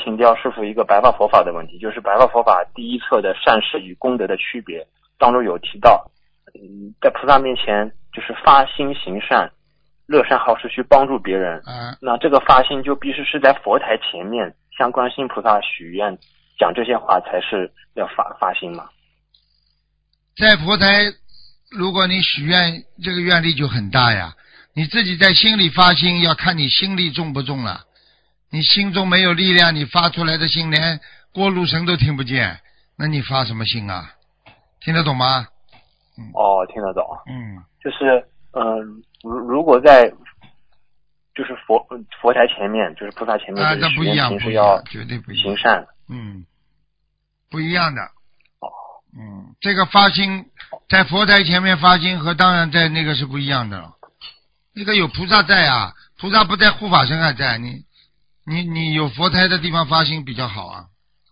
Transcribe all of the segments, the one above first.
请教师傅一个白话佛法的问题，就是白话佛法第一册的善事与功德的区别当中有提到，在菩萨面前就是发心行善，乐善好施去帮助别人。那这个发心就必须是在佛台前面向观世音菩萨许愿，讲这些话才是要发心嘛？ 在佛台，如果你许愿，这个愿力就很大呀。你自己在心里发心，要看你心力重不重了。你心中没有力量，你发出来的心连过路神都听不见，那你发什么心啊？听得懂吗？ 听得懂。就是如果在就是佛台前面，就是菩萨前面， 这不一样， 平时要绝对不一样， 行善。 不一样的。这个发心在佛台前面发心和当然在那个是不一样的了。那个有菩萨在啊，菩萨不在，护法神还在，你有佛台的地方发心比较好啊。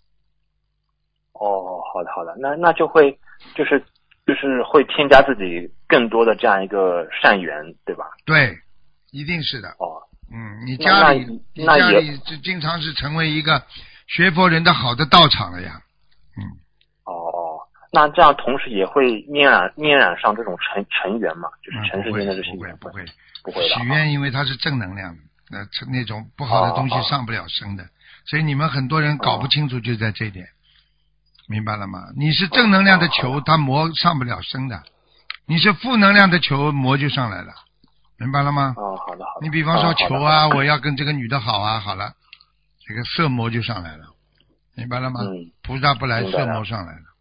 好的，那就会就是会添加自己更多的这样一个善缘，对吧？ 对，一定是的。你家里就经常是成为一个学佛人的好的道场了呀。 那这样同时也会念染上这种尘缘嘛，就是尘世间的这些缘分。不会的。 许愿因为它是正能量的，那种不好的东西上不了身的，所以你们很多人搞不清楚就在这点。明白了吗？你是正能量的球，它魔上不了身的；你是负能量的球，魔就上来了。明白了吗？ 好的。 你比方说球啊，我要跟这个女的好啊，好了，这个色魔就上来了。明白了吗？菩萨不来，色魔上来了。